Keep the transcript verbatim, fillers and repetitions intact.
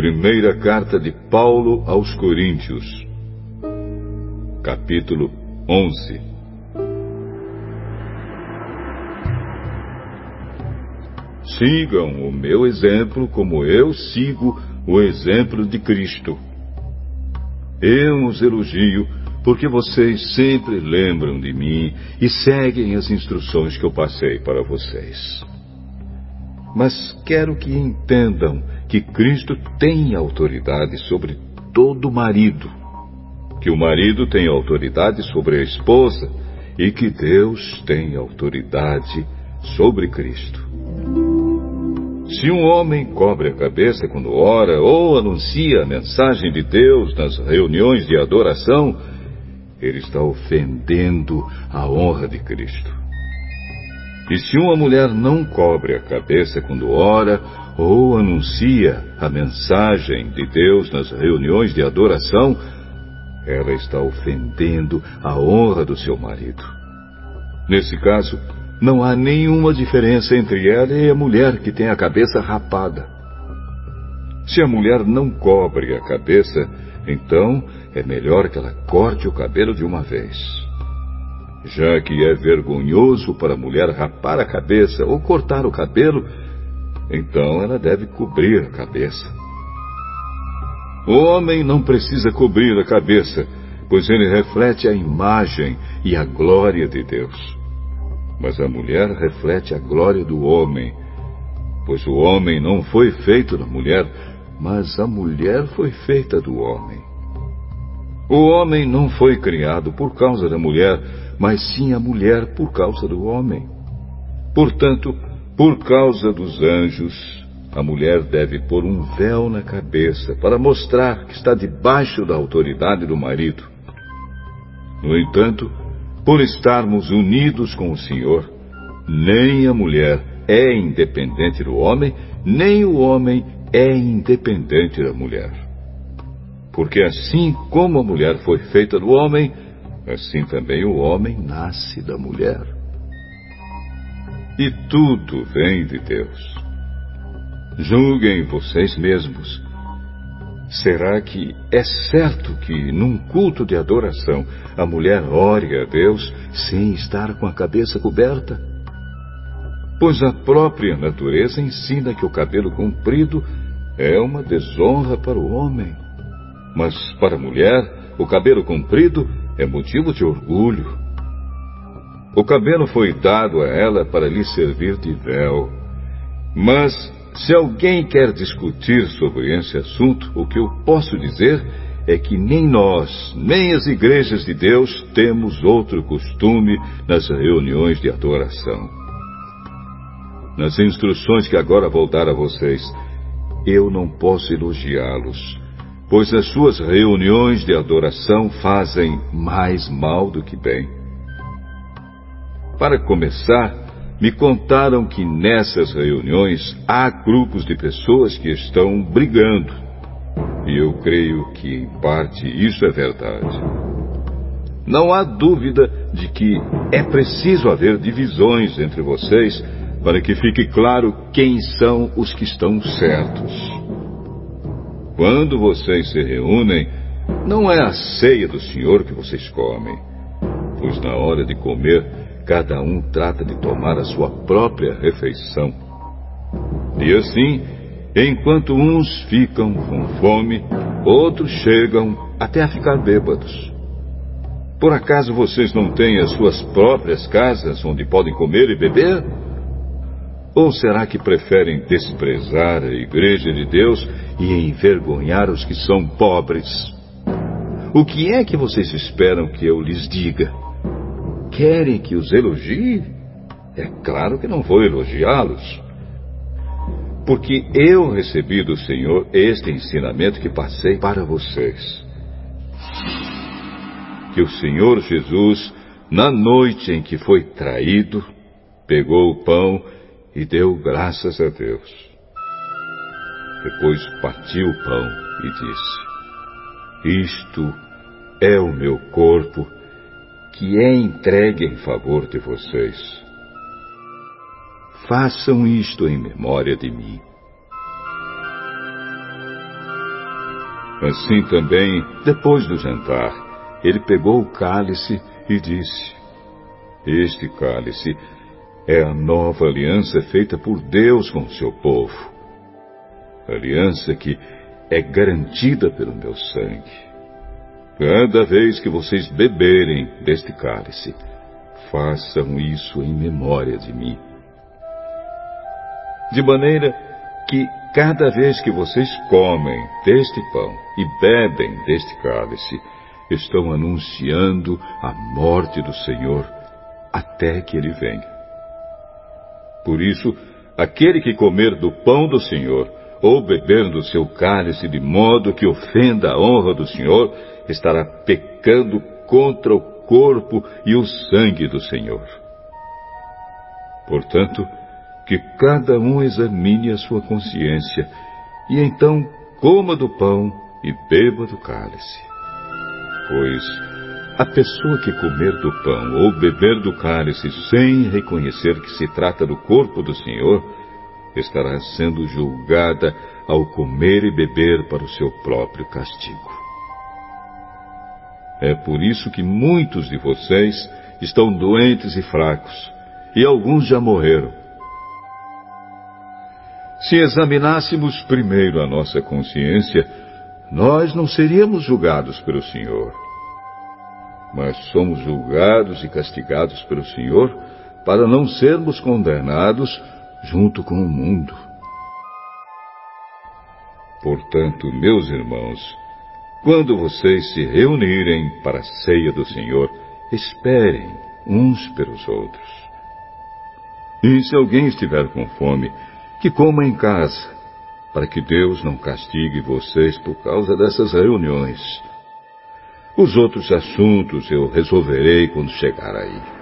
Primeira carta de Paulo aos Coríntios, capítulo onze. Sigam o meu exemplo como eu sigo o exemplo de Cristo. Eu os elogio porque vocês sempre lembram de mim e seguem as instruções que eu passei para vocês. Mas quero que entendam que Cristo tem autoridade sobre todo marido, que o marido tem autoridade sobre a esposa e que Deus tem autoridade sobre Cristo. Se um homem cobre a cabeça quando ora ou anuncia a mensagem de Deus nas reuniões de adoração, ele está ofendendo a honra de Cristo. E se uma mulher não cobre a cabeça quando ora ou anuncia a mensagem de Deus nas reuniões de adoração, ela está ofendendo a honra do seu marido. Nesse caso, não há nenhuma diferença entre ela e a mulher que tem a cabeça rapada. Se a mulher não cobre a cabeça, então é melhor que ela corte o cabelo de uma vez. Já que é vergonhoso para a mulher rapar a cabeça ou cortar o cabelo, então ela deve cobrir a cabeça. O homem não precisa cobrir a cabeça, pois ele reflete a imagem e a glória de Deus. Mas a mulher reflete a glória do homem, pois o homem não foi feito da mulher, mas a mulher foi feita do homem. O homem não foi criado por causa da mulher, mas sim a mulher por causa do homem. Portanto, por causa dos anjos, a mulher deve pôr um véu na cabeça para mostrar que está debaixo da autoridade do marido. No entanto, por estarmos unidos com o Senhor, nem a mulher é independente do homem, nem o homem é independente da mulher. Porque assim como a mulher foi feita do homem, assim também o homem nasce da mulher. E tudo vem de Deus. Julguem vocês mesmos. Será que é certo que, num culto de adoração, a mulher ore a Deus sem estar com a cabeça coberta? Pois a própria natureza ensina que o cabelo comprido é uma desonra para o homem. Mas para a mulher, o cabelo comprido é motivo de orgulho. O cabelo foi dado a ela para lhe servir de véu. Mas se alguém quer discutir sobre esse assunto, o que eu posso dizer é que nem nós, nem as igrejas de Deus temos outro costume nas reuniões de adoração. Nas instruções que agora vou dar a vocês, eu não posso elogiá-los, pois as suas reuniões de adoração fazem mais mal do que bem. Para começar, me contaram que nessas reuniões há grupos de pessoas que estão brigando. E eu creio que, em parte, isso é verdade. Não há dúvida de que é preciso haver divisões entre vocês para que fique claro quem são os que estão certos. Quando vocês se reúnem, não é a ceia do Senhor que vocês comem, pois na hora de comer, cada um trata de tomar a sua própria refeição. E assim, enquanto uns ficam com fome, outros chegam até a ficar bêbados. Por acaso vocês não têm as suas próprias casas onde podem comer e beber? Ou será que preferem desprezar a igreja de Deus e envergonhar os que são pobres? O que é que vocês esperam que eu lhes diga? Querem que os elogie? É claro que não vou elogiá-los. Porque eu recebi do Senhor este ensinamento que passei para vocês. Que o Senhor Jesus, na noite em que foi traído, pegou o pão e deu graças a Deus. Depois partiu o pão e disse: Isto é o meu corpo, que é entregue em favor de vocês. Façam isto em memória de mim. Assim também, depois do jantar, ele pegou o cálice e disse: Este cálice é a nova aliança feita por Deus com o seu povo. Aliança que é garantida pelo meu sangue. Cada vez que vocês beberem deste cálice, façam isso em memória de mim. De maneira que cada vez que vocês comem deste pão e bebem deste cálice, estão anunciando a morte do Senhor até que Ele venha. Por isso, aquele que comer do pão do Senhor ou beber do seu cálice de modo que ofenda a honra do Senhor, estará pecando contra o corpo e o sangue do Senhor. Portanto, que cada um examine a sua consciência, e então coma do pão e beba do cálice. Pois a pessoa que comer do pão ou beber do cálice sem reconhecer que se trata do corpo do Senhor, estará sendo julgada ao comer e beber para o seu próprio castigo. É por isso que muitos de vocês estão doentes e fracos, e alguns já morreram. Se examinássemos primeiro a nossa consciência, nós não seríamos julgados pelo Senhor. Mas somos julgados e castigados pelo Senhor para não sermos condenados junto com o mundo. Portanto, meus irmãos, quando vocês se reunirem para a ceia do Senhor, esperem uns pelos outros. E se alguém estiver com fome, que coma em casa, para que Deus não castigue vocês por causa dessas reuniões. Os outros assuntos eu resolverei quando chegar aí.